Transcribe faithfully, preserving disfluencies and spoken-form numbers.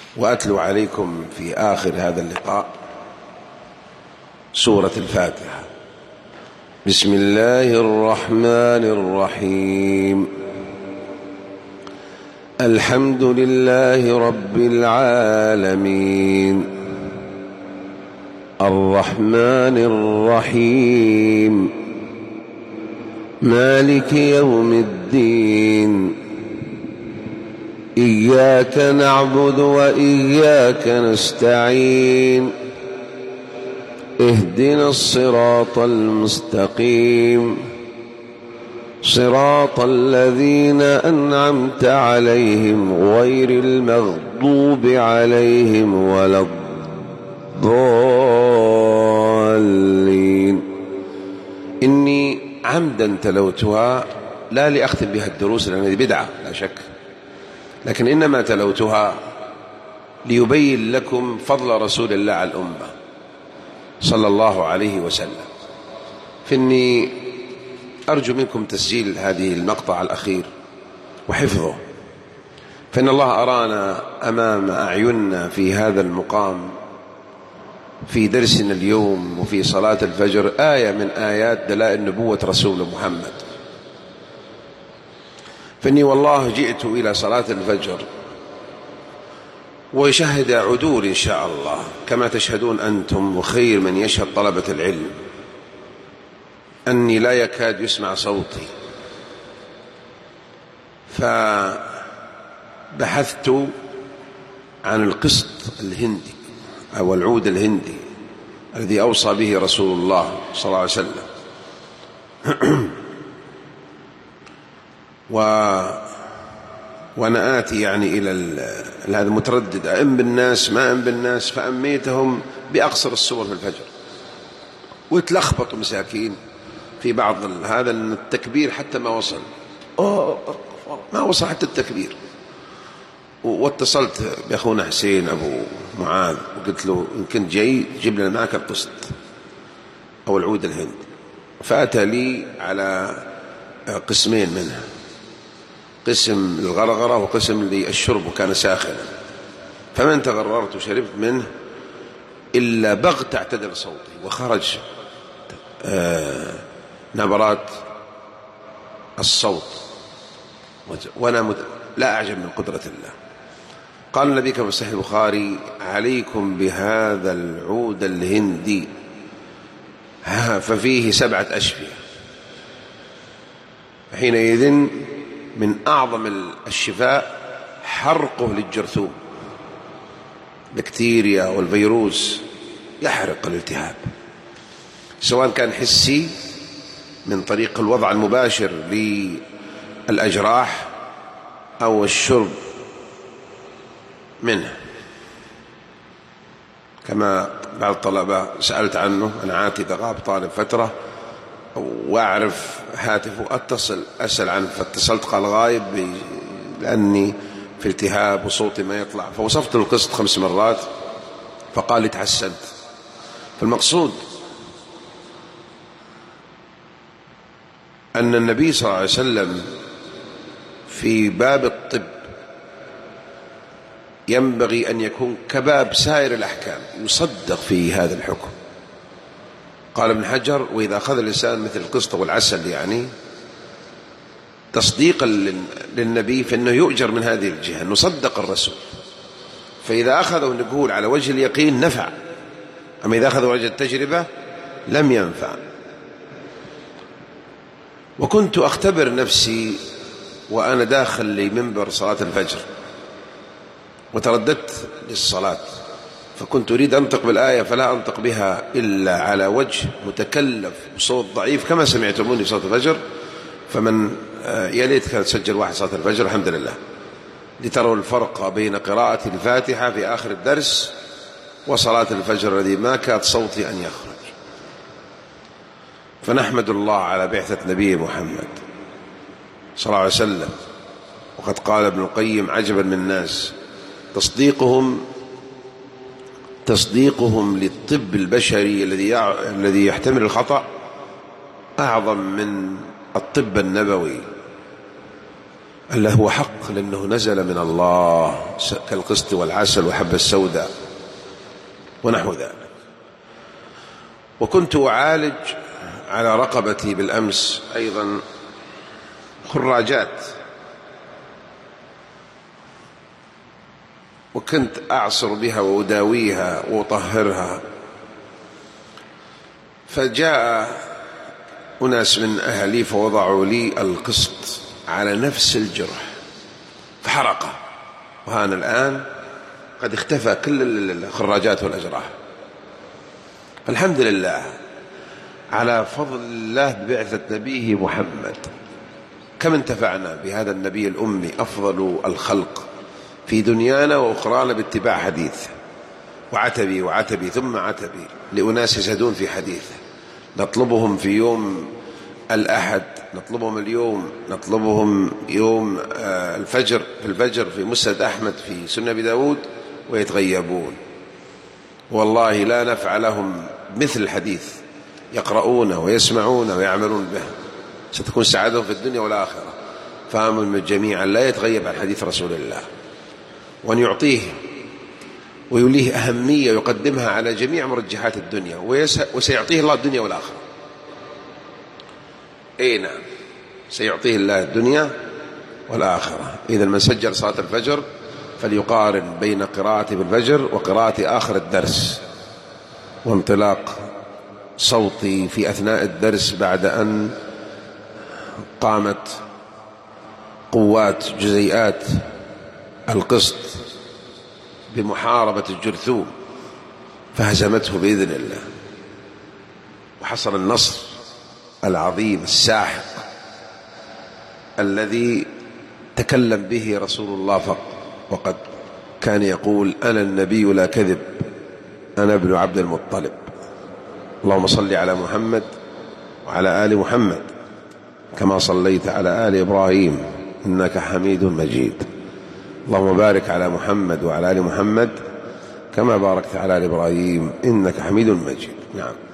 وأتلو عليكم في آخر هذا اللقاء سورة الفاتحة. بسم الله الرحمن الرحيم. الحمد لله رب العالمين الرحمن الرحيم مالك يوم الدين إياك نعبد وإياك نستعين اهدنا الصراط المستقيم صراط الذين أنعمت عليهم غير المغضوب عليهم ولا الضالين. إني عمدا تلوتها لا لأختم بها الدروس لأن هذه بدعة لا شك، لكن إنما تلوتها ليبين لكم فضل رسول الله على الأمة صلى الله عليه وسلم. فإني أرجو منكم تسجيل هذه المقطع الأخير وحفظه، فإن الله أرانا أمام أعيننا في هذا المقام في درسنا اليوم وفي صلاة الفجر آية من آيات دلائل نبوة رسول محمد. فإني والله جئت إلى صلاة الفجر ويشهد عدول إن شاء الله كما تشهدون أنتم، وخير من يشهد طلبة العلم، أني لا يكاد يسمع صوتي. فبحثت عن القسط الهندي أو العود الهندي الذي أوصى به رسول الله صلى الله عليه وسلم، و وأنا آتي يعني إلى هذا متردد أم بالناس ما أم بالناس، فأميتهم بأقصر السور في الفجر ويتلخبطوا مساكين في بعض هذا التكبير حتى ما وصل ما وصل حتى التكبير. واتصلت بأخونا حسين أبو معاذ وقلت له إن كنت جاي جيب لنا معك القسط أو العود الهندي. فأتى لي على قسمين منها، قسم للغرغرة وقسم للشرب وكان ساخنا، فمن تغررت وشربت منه إلا بغت اعتدل صوتي وخرج آه نبرات الصوت وأنا مد... لا أعجب من قدرة الله. قال النبي كما في صحيح البخاري عليكم بهذا العود الهندي ففيه سبعة أشفية. حينئذ من أعظم الشفاء حرقه للجرثوم، بكتيريا والفيروس يحرق الالتهاب سواء كان حسي من طريق الوضع المباشر للأجراح أو الشرب منه، كما بعض الطلبة سألت عنه. أنا عاتي إذا غاب طالب فترة وأعرف هاتفه أتصل أسأل عنه، فاتصلت قال غايب لأني في التهاب وصوتي ما يطلع، فوصفت القسط خمس مرات فقال لي تحسنت. فالمقصود أن النبي صلى الله عليه وسلم في باب الطب ينبغي أن يكون كباب سائر الأحكام يصدق في هذا الحكم. قال ابن حجر وإذا أخذ الإنسان مثل القسط والعسل يعني تصديقا للنبي فإنه يؤجر من هذه الجهة، نصدق الرسول. فإذا أخذه نقول على وجه اليقين نفع، أما إذا أخذه وجه التجربة لم ينفع. وكنت أختبر نفسي وأنا داخل لمنبر صلاة الفجر وترددت للصلاة، فكنت أريد أنطق بالآية فلا أنطق بها إلا على وجه متكلف وصوت ضعيف كما سمعتموني في صلاة الفجر. فمن يا ليت كانت تسجل واحد صلاة الفجر الحمد لله، لتروا الفرق بين قراءة الفاتحة في آخر الدرس وصلاة الفجر الذي ما كاد صوتي أن يخرج. فنحمد الله على بعثة نبي محمد صلى الله عليه وسلم. وقد قال ابن القيم عجبا من الناس تصديقهم تصديقهم للطب البشري الذي الذي يحتمل الخطأ أعظم من الطب النبوي. اللي هو حق لأنه نزل من الله كالقسط والعسل وحب السوداء ونحو ذلك. وكنت أعالج على رقبتي بالأمس أيضا خراجات، وكنت أعصر بها وأداويها وأطهرها، فجاء أناس من أهلي فوضعوا لي القسط على نفس الجرح فحرقه، وهذا الآن قد اختفى كل الخراجات والأجراح. فالحمد لله على فضل الله ببعثة نبيه محمد، كم انتفعنا بهذا النبي الأمي أفضل الخلق في دنيانا وأخرانا باتباع حديثه. وعتبي وعتبي ثم عتبي لأناس يزهدون في حديثه، نطلبهم في يوم الأحد، نطلبهم اليوم، نطلبهم يوم الفجر في الفجر في مسند أحمد في سنن أبي داود، ويتغيبون. والله لا نفع لهم مثل الحديث، يقرؤونه ويسمعونه ويعملون به، ستكون سعادتهم في الدنيا والآخرة. فآمن جميعا لا يتغيب عن حديث رسول الله، وأن يعطيه ويوليه أهمية يقدمها على جميع مرجحات الدنيا، وسيعطيه الله الدنيا والآخرة. أي نعم، سيعطيه الله الدنيا والآخرة. إذا من سجل صلاة الفجر فليقارن بين قراءته بالفجر وقراءة آخر الدرس، وانطلاق صوتي في أثناء الدرس بعد أن قامت قوات جزيئات القسط بمحاربة الجرثوم فهزمته بإذن الله، وحصل النصر العظيم الساحق الذي تكلم به رسول الله فقط، وقد كان يقول: أنا النبي لا كذب، أنا ابن عبد المطلب. اللهم صل على محمد وعلى آل محمد كما صليت على آل إبراهيم إنك حميد مجيد. اللهم بارك على محمد وعلى آل محمد كما باركت على آل إبراهيم إنك حميد مجيد. نعم.